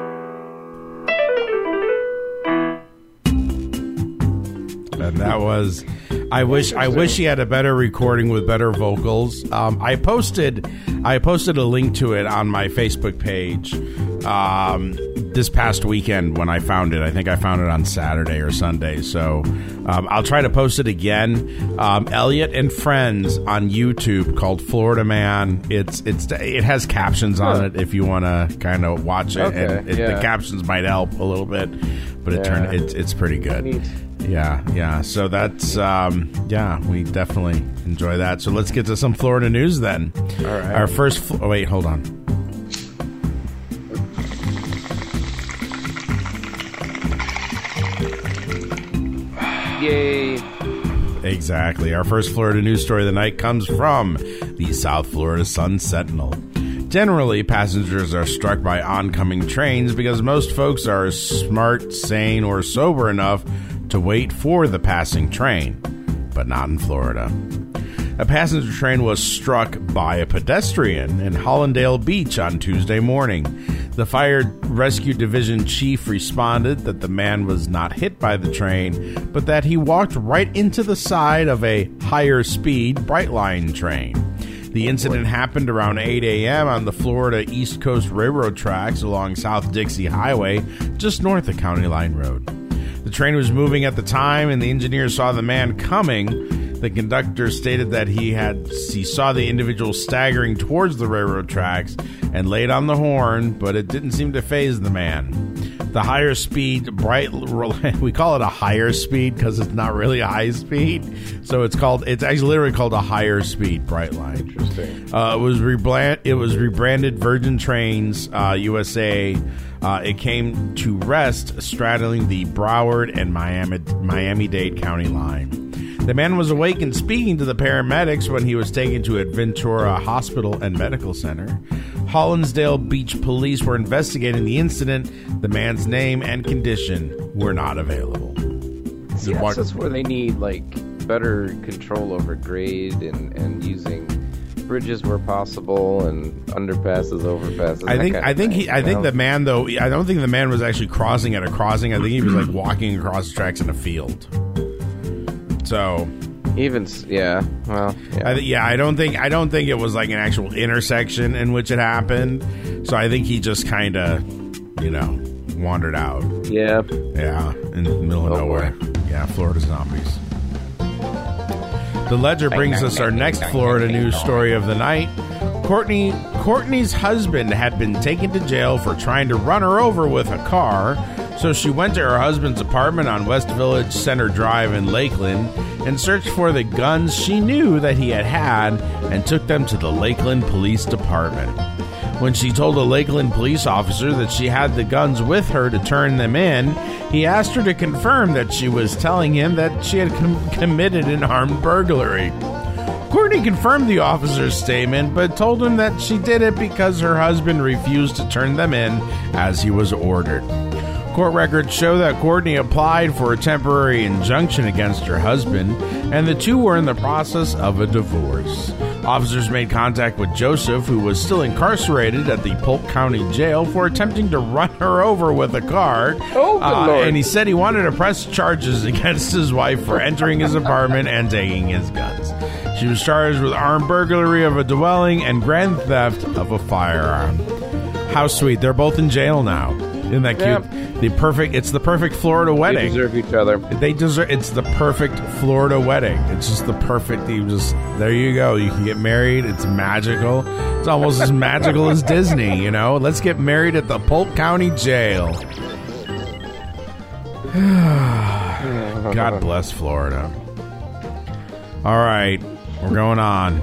And that was, I wish he had a better recording with better vocals. I posted a link to it on my Facebook page this past weekend when I found it. I think I found it on Saturday or Sunday. So I'll try to post it again. Elliot and Friends on YouTube called Florida Man. It has captions on it if you want to kind of watch it. Okay, and the captions might help a little bit, but it's pretty good. Neat. Yeah. So that's, we definitely enjoy that. So let's get to some Florida news then. All right. Our first, wait, hold on. Yay. Exactly. Our first Florida news story of the night comes from the South Florida Sun Sentinel. Generally, passengers are struck by oncoming trains because most folks are smart, sane, or sober enough to wait for the passing train, but not in Florida. A passenger train was struck by a pedestrian in Hollandale Beach on Tuesday morning. The Fire Rescue Division chief responded that the man was not hit by the train, but that he walked right into the side of a higher-speed Brightline train. The incident happened around 8 a.m. on the Florida East Coast Railroad tracks along South Dixie Highway, just north of County Line Road. The train was moving at the time, and the engineer saw the man coming. The conductor stated that he saw the individual staggering towards the railroad tracks and laid on the horn, but it didn't seem to faze the man. The higher speed we call it a higher speed because it's not really a high speed, so it's actually literally called a higher speed Brightline. Interesting. It was rebranded Virgin Trains USA. It came to rest straddling the Broward and Miami-Dade County line. The man was awake and speaking to the paramedics when he was taken to Ventura Hospital and Medical Center. Hollinsdale Beach police were investigating the incident. The man's name and condition were not available. See, that's where they need better control over grade and using bridges where possible and underpasses, overpasses. I think the man though. I don't think the man was actually crossing at a crossing. I think he was walking across the tracks in a field. So, I don't think it was an actual intersection in which it happened. So I think he just kind of, wandered out. Yeah, in the middle of nowhere. Boy. Yeah, Florida zombies. The Ledger brings us our next Florida news story of the night. Courtney's husband had been taken to jail for trying to run her over with a car. So she went to her husband's apartment on West Village Center Drive in Lakeland and searched for the guns she knew that he had and took them to the Lakeland Police Department. When she told a Lakeland police officer that she had the guns with her to turn them in, he asked her to confirm that she was telling him that she had committed an armed burglary. Courtney confirmed the officer's statement, but told him that she did it because her husband refused to turn them in as he was ordered. Court records show that Courtney applied for a temporary injunction against her husband, and the two were in the process of a divorce. Officers made contact with Joseph, who was still incarcerated at the Polk County Jail for attempting to run her over with a car. And he said he wanted to press charges against his wife for entering his apartment and taking his guns. She was charged with armed burglary of a dwelling and grand theft of a firearm. How sweet. They're both in jail now. Isn't that cute? It's the perfect Florida wedding. They deserve each other. It's the perfect Florida wedding. It's just the perfect, there you go. You can get married. It's magical. It's almost as magical as Disney, Let's get married at the Polk County Jail. God bless Florida. All right, we're going on.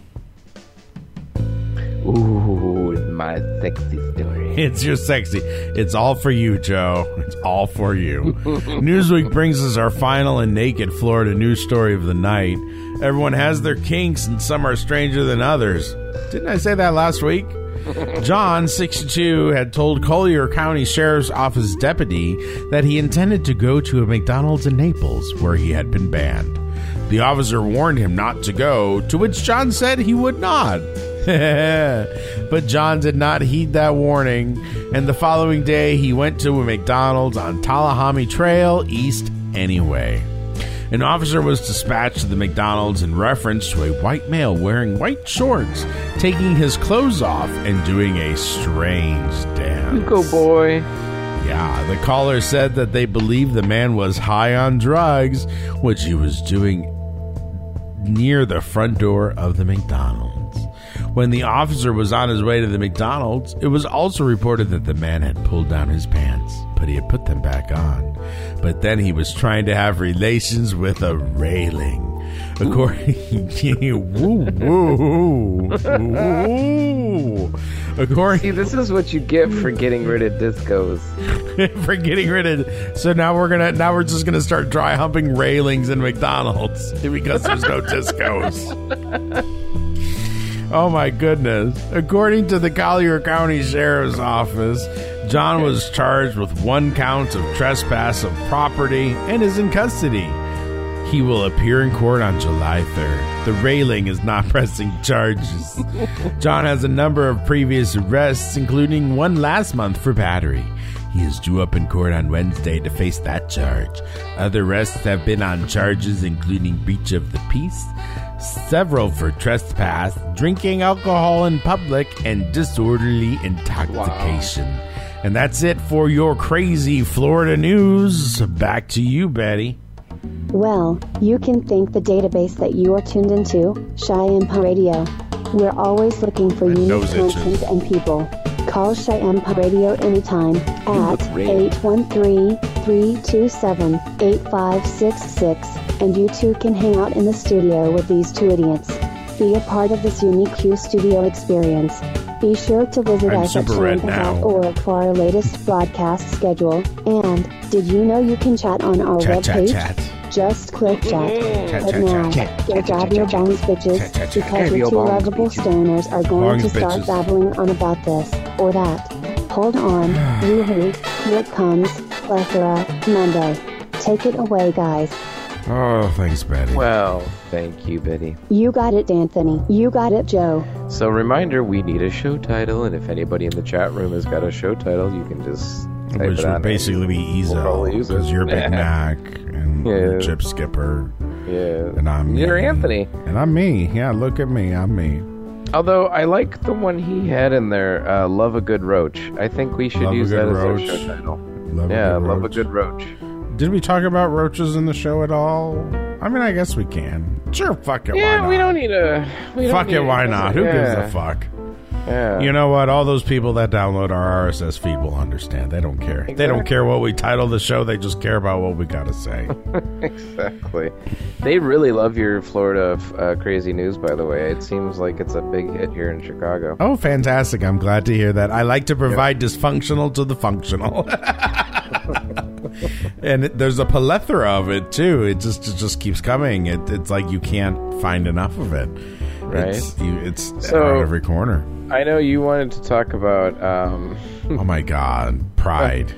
Ooh, my sexy story. It's your sexy. It's all for you, Joe. It's all for you. Newsweek brings us our final and naked Florida news story of the night. Everyone has their kinks, and some are stranger than others. Didn't I say that last week? John, 62, had told Collier County Sheriff's Office deputy that he intended to go to a McDonald's in Naples, where he had been banned. The officer warned him not to go, to which John said he would not. But John did not heed that warning, and the following day he went to a McDonald's on Tullahomee Trail East anyway. An officer was dispatched to the McDonald's in reference to a white male wearing white shorts, taking his clothes off and doing a strange dance. Go boy. Yeah, the caller said that they believed the man was high on drugs, which he was doing near the front door of the McDonald's. When the officer was on his way to the McDonald's, it was also reported that the man had pulled down his pants, but he had put them back on. But then he was trying to have relations with a railing. According See, this is what you get for getting rid of discos. So now we're just gonna start dry humping railings in McDonald's because there's no discos. Oh my goodness. According to the Collier County Sheriff's Office, John was charged with 1 count of trespass of property and is in custody. He will appear in court on July 3rd. The railing is not pressing charges. John has a number of previous arrests, including one last month for battery. He is due up in court on Wednesday to face that charge. Other arrests have been on charges including breach of the peace, several for trespass, drinking alcohol in public, and disorderly intoxication. Wow. And that's it for your crazy Florida news. Back to you, Betty. Well, you can thank the database that you are tuned into, Cheyenne Radio. We're always looking for unique content and people. Call Cheyenne Radio anytime at 813-327-8566, and you too can hang out in the studio with these two idiots. Be a part of this unique Q Studio experience. Be sure to visit us at cheyenne.org for our latest broadcast schedule. And did you know you can chat on our webpage? Just click chat. But now, go grab your bongs, bitches, because your 2 lovable stoners are going to start babbling on about this or that. Hold on, woohoo, here it comes, Plethora Monday. Take it away, guys. Oh, thanks, Betty. Well, thank you, Betty. You got it, Anthony. You got it, Joe. So, reminder, we need a show title, and if anybody in the chat room has got a show title, you can just type Which it would on basically be Ezo, because you're Big Mac, and you're Chip Skipper, and I'm me. You're Anthony. And I'm me. Yeah, look at me. I'm me. Although, I like the one he had in there, Love a Good Roach. I think we should use that as our show title. Love a Good Roach. Did we talk about roaches in the show at all? I mean, I guess we can. Sure, fuck it, why not? We don't need a... Fuck it, why not? Who gives a fuck? Yeah. You know what? All those people that download our RSS feed will understand. They don't care. Exactly. They don't care what we title the show. They just care about what we got to say. Exactly. They really love your Florida crazy news, by the way. It seems like it's a big hit here in Chicago. Oh, fantastic. I'm glad to hear that. I like to provide dysfunctional to the functional. And there's a plethora of it, too. It just keeps coming. It's like you can't find enough of it. Right. It's around every corner. I know you wanted to talk about... oh, my God. Pride.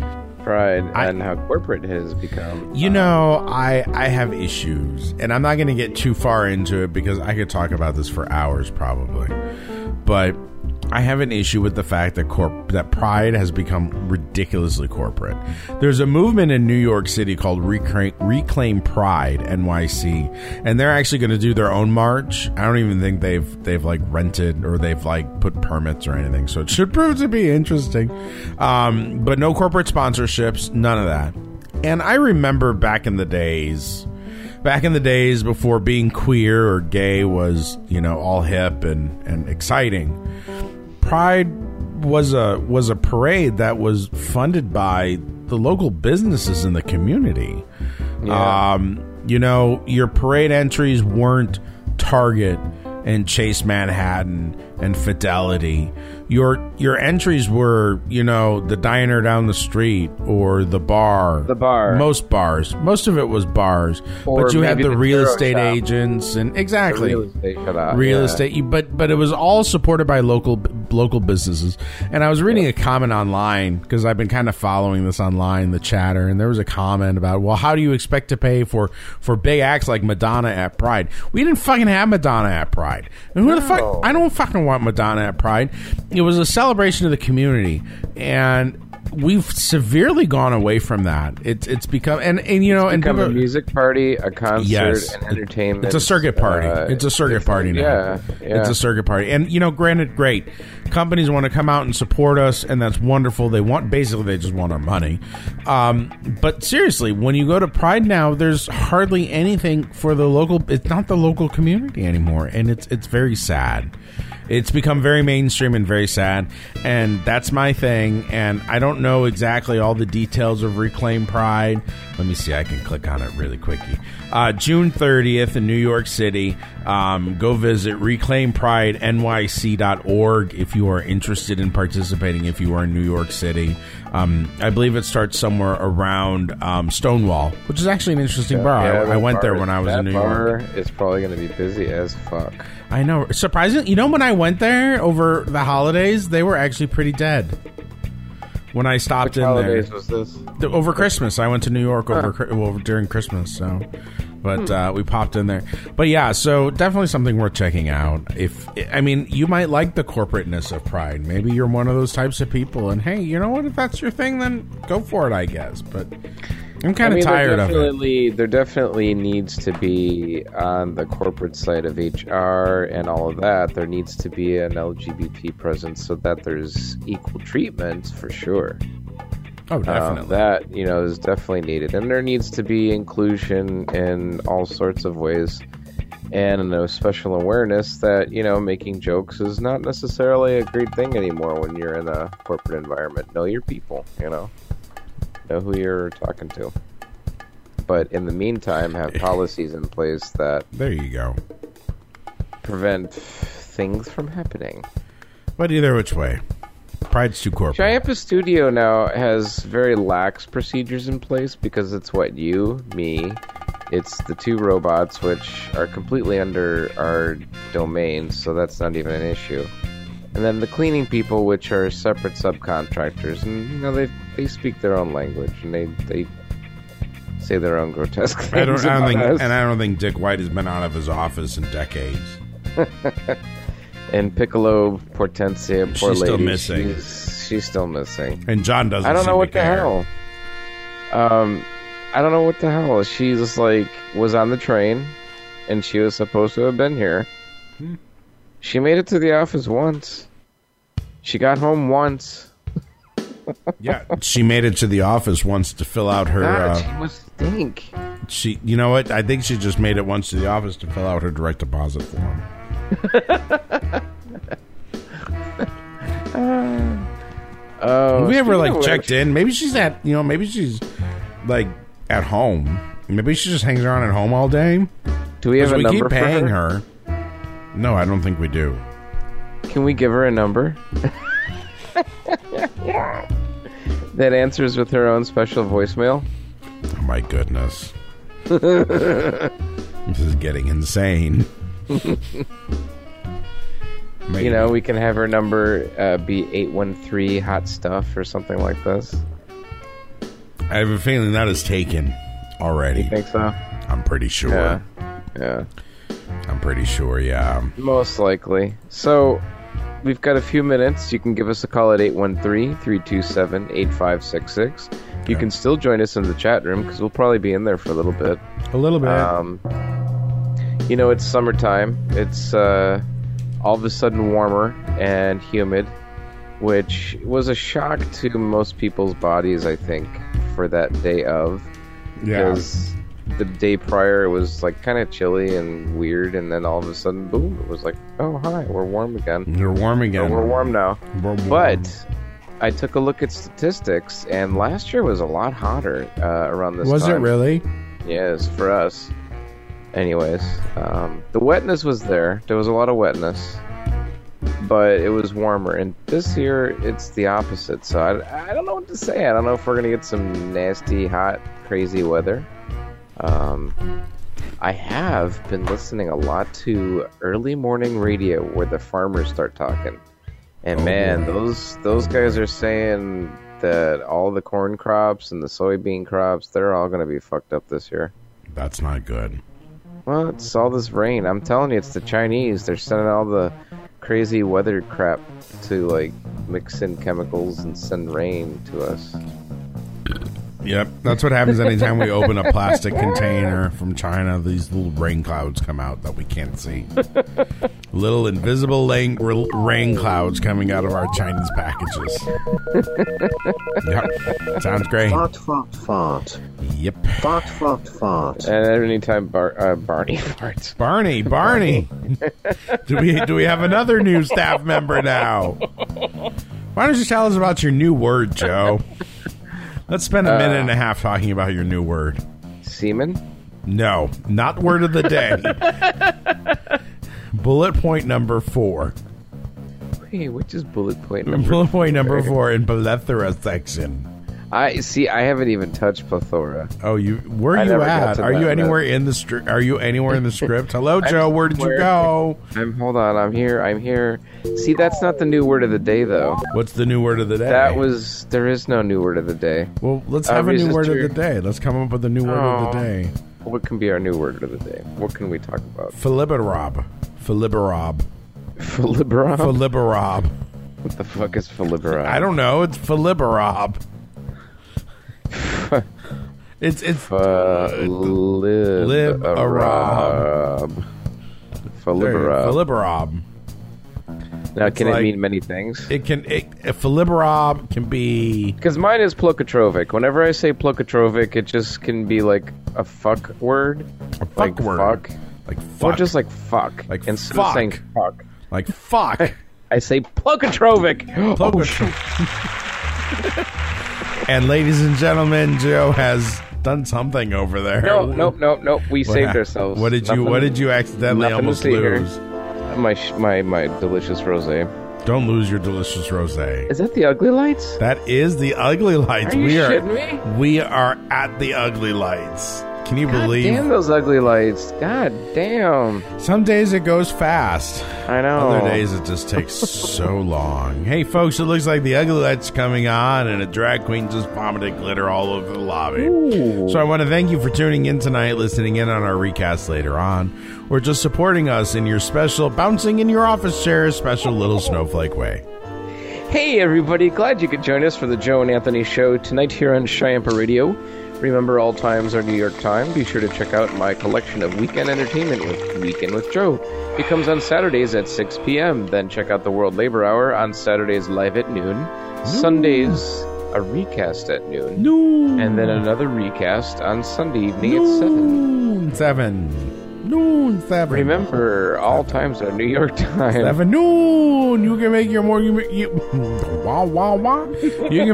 And how corporate it has become. You know, I have issues. And I'm not going to get too far into it because I could talk about this for hours, probably. But I have an issue with the fact that Pride has become ridiculously corporate. There's a movement in New York City called Reclaim Pride NYC, and they're actually going to do their own march. I don't even think they've like rented or they've like put permits or anything, so it should prove to be interesting. But no corporate sponsorships, none of that. And I remember back in the days before being queer or gay was, you know, all hip and exciting. Pride was a parade that was funded by the local businesses in the community. Yeah. You know, your parade entries weren't Target and Chase Manhattan and Fidelity. Your entries were, you know, the diner down the street or the bar. Most bars. Most of it was bars. Or but you had the real estate shop. Agents and exactly. Real estate. But it was all supported by local businesses. And I was reading a comment online because I've been kind of following this online, the chatter, and there was a comment about, well, how do you expect to pay for big acts like Madonna at Pride? We didn't fucking have Madonna at Pride. And who the fuck? I don't fucking want Madonna at Pride. It was a celebration of the community, and we've severely gone away from that. It's become and you know, and a music party, a concert, and entertainment. It's a circuit party. It's a circuit party now. Yeah. It's a circuit party, and you know, granted, great companies want to come out and support us, and that's wonderful. They just want our money. But seriously, when you go to Pride now, there's hardly anything for the local. It's not the local community anymore, and it's very sad. It's become very mainstream and very sad, and that's my thing, and I don't know exactly all the details of Reclaim Pride. Let me see, I can click on it really quickly. June 30th in New York City. Go visit reclaimpridanyc.org if you you are interested in participating, if you are in New York City. I believe it starts somewhere around Stonewall, which is actually an interesting bar. I went there when I was in New York. It's probably going to be busy as fuck. I know. Surprisingly, when I went there over the holidays, they were actually pretty dead. When I stopped in holidays there, was this? Over Christmas, I went to New York during Christmas. So, but we popped in there. But yeah, so definitely something worth checking out. You might like the corporateness of Pride. Maybe you're one of those types of people, and hey, you know what? If that's your thing, then go for it, I guess. But I'm kind of tired of it. There definitely needs to be, on the corporate side of HR and all of that, there needs to be an LGBT presence so that there's equal treatment for sure. Oh, definitely. That, is definitely needed. And there needs to be inclusion in all sorts of ways. And a special awareness that, making jokes is not necessarily a great thing anymore when you're in a corporate environment. Know your people, Know who you're talking to. But in the meantime, have policies in place that... There you go. ...prevent things from happening. But either which way, Pride's too corporate. Chiampa Studio now has very lax procedures in place because it's me. It's the two robots, which are completely under our domain, so that's not even an issue. And then the cleaning people, which are separate subcontractors, and they speak their own language, and they say their own grotesque things. I don't think Dick White has been out of his office in decades. And Piccolo Portensia, poor she's lady, still missing. She's still missing. And John doesn't. I don't know what the care. hell. I don't know what the hell. She just was on the train, and she was supposed to have been here. She made it to the office once. She got home once. Yeah, she made it to the office once to fill out her... God, she must stink. You know what? I think she just made it once to the office to fill out her direct deposit form. Have we ever checked in? Maybe she's at... maybe she's at home. Maybe she just hangs around at home all day. Do we have a number keep paying for her? No, I don't think we do. Can we give her a number? That answers with her own special voicemail? Oh my goodness. This is getting insane. We can have her number be 813 hot stuff or something like this. I have a feeling that is taken already. You think so? I'm pretty sure. Yeah. I'm pretty sure, yeah. Most likely. So, we've got a few minutes. You can give us a call at 813-327-8566. You can still join us in the chat room, because we'll probably be in there for a little bit. It's summertime. It's all of a sudden warmer and humid, which was a shock to most people's bodies, I think, for that day of. Yeah. Because the day prior, it was kind of chilly and weird, and then all of a sudden, boom, it was oh, hi, we're warm again. We're warm again. We're warm now. We're warm. But I took a look at statistics, and last year was a lot hotter around this time. Was it really? Yes, for us. Anyways, the wetness was there. There was a lot of wetness, but it was warmer. And this year, it's the opposite. So I don't know what to say. I don't know if we're going to get some nasty, hot, crazy weather. I have been listening a lot to early morning radio where the farmers start talking. And those guys are saying that all the corn crops and the soybean crops, they're all going to be fucked up this year. That's not good. Well, it's all this rain. I'm telling you, it's the Chinese. They're sending all the crazy weather crap to mix in chemicals and send rain to us. Yep, that's what happens anytime we open a plastic container from China. These little rain clouds come out that we can't see. Little invisible rain clouds coming out of our Chinese packages. Yep, sounds great. Fart, fart, fart. Yep. Fart, fart, fart. And anytime Barney farts. Barney. Do we have another new staff member now? Why don't you tell us about your new word, Joe? Let's spend a minute and a half talking about your new word. Semen? No, not word of the day. Bullet point number 4. Okay, which is bullet point number Bullet point number 4 in plethora section. I haven't even touched plethora. Oh, where are you at? Are you anywhere in the script? Hello, Joe. Where did you go? Hold on. I'm here. See, that's not the new word of the day, though. What's the new word of the day? There is no new word of the day. Well, let's have a new word of the day. Let's come up with a new word of the day. What can be our new word of the day? What can we talk about? Filiberob. Filiberob? Filiberob. What the fuck is filiberob? I don't know. It's filiberob. It's Filiberob. Filiberob. Now, can it mean many things? Filiberob can be... Because mine is Plokatrovic. Whenever I say Plokatrovic, it just can be like a fuck word. A fuck word. Fuck. Like fuck. Or just like fuck. Like instead fuck. of saying fuck. Like fuck. I say Plokatrovic. And ladies and gentlemen, Joe has done something over there. Nope. We saved ourselves. What did you accidentally almost lose? My delicious rosé. Don't lose your delicious rosé. Is that the Ugly Lights? That is the Ugly Lights. Are you shitting me? We are at the Ugly Lights. Can you believe? Damn those Ugly Lights. God damn. Some days it goes fast. I know. Other days it just takes so long. Hey, folks, it looks like the Ugly Lights coming on, and a drag queen just vomited glitter all over the lobby. Ooh. So I want to thank you for tuning in tonight, listening in on our recast later on, or just supporting us in your special bouncing in your office chair special little snowflake way. Hey, everybody. Glad you could join us for the Joe and Anthony Show tonight here on Cheyampa Radio. Remember, all times are New York time. Be sure to check out my collection of weekend entertainment with Weekend with Joe. It comes on Saturdays at 6 p.m. Then check out the World Labor Hour on Saturdays live at noon. Sundays, a recast at noon. And then another recast on Sunday evening at 7. Noon 7. Remember, all times are New York time. 7 noon. You can make your more... You can...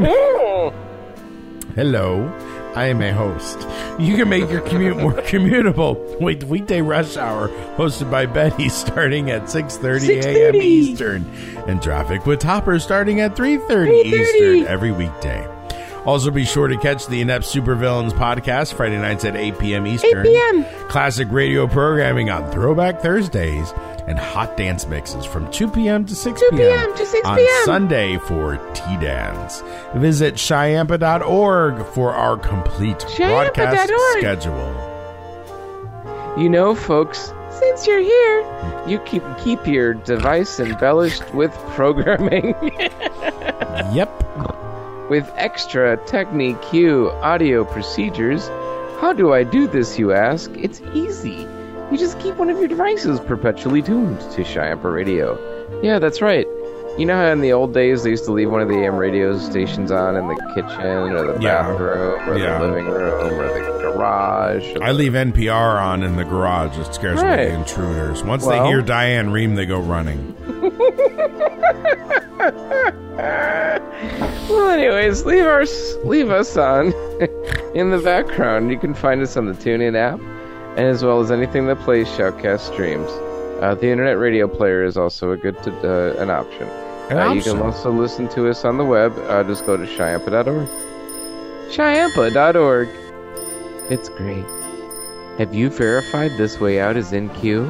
Hello. I am a host. You can make your commute more commutable with Weekday Rush Hour, hosted by Betty, starting at 6:30 a.m. Eastern, and Traffic with Topper starting at 3:30 Eastern every weekday. Also, be sure to catch the Inept Supervillains podcast Friday nights at 8 p.m. Eastern. 8 p.m. Classic radio programming on Throwback Thursdays, and hot dance mixes from 2 p.m. to 6 p.m. on Sunday for T-Dance. Visit Cheyampa.org for our complete broadcast schedule. You know, folks, since you're here, you keep your device embellished with programming. Yep. With extra Technique Q audio procedures. How do I do this, you ask? It's easy. You just keep one of your devices perpetually tuned to Cheyampa Radio. Yeah, that's right. You know how in the old days they used to leave one of the AM radio stations on in the kitchen or the bathroom or the living room or the garage? I leave NPR on in the garage. It scares away the intruders. Once they hear Diane Rehm, they go running. Well, anyways, leave us on in the background. You can find us on the TuneIn app, and as well as anything that plays Shoutcast streams. The internet radio player is also a good an option. You can also listen to us on the web. Just go to Cheyampa.org. Cheyampa.org. It's great. Have you verified This Way Out is in queue?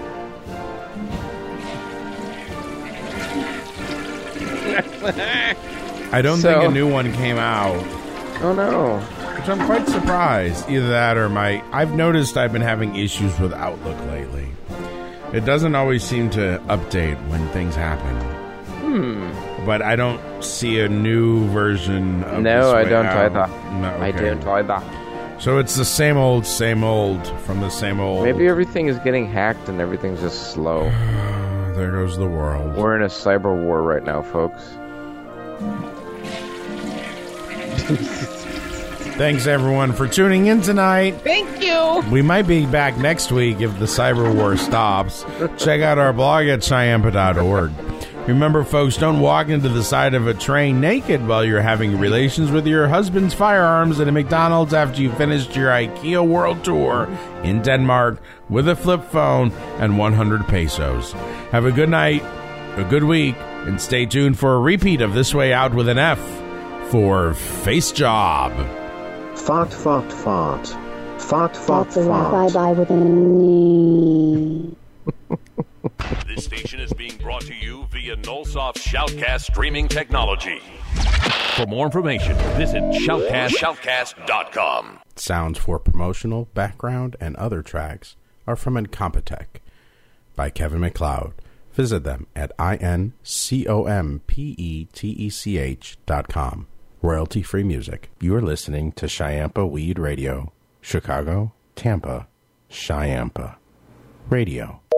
I don't think a new one came out. Oh no. Which I'm quite surprised. Either that or I've noticed I've been having issues with Outlook lately. It doesn't always seem to update when things happen. But I don't see a new version of No, I This Way don't Out. either. No, okay. I don't either. So it's the same old from the same old. Maybe everything is getting hacked and everything's just slow. There goes the world. We're in a cyber war right now, folks. Thanks, everyone, for tuning in tonight. Thank you. We might be back next week if the cyber war stops. Check out our blog at Cheyampa.org. Remember, folks, don't walk into the side of a train naked while you're having relations with your husband's firearms at a McDonald's after you finished your IKEA World Tour in Denmark with a flip phone and 100 pesos. Have a good night, a good week, And stay tuned for a repeat of This Way Out with an F for Face Job. Fart, fart, fart. Fart, fart, That's a fart. bye-bye with an E. This station is being brought to you via Nullsoft Shoutcast streaming technology. For more information, visit shoutcast.com. Sounds for promotional, background, and other tracks are from Incompetech by Kevin MacLeod. Visit them at incompetech.com. Royalty-free music. You are listening to Chiampa Weed Radio. Chicago, Tampa, Chiampa Radio.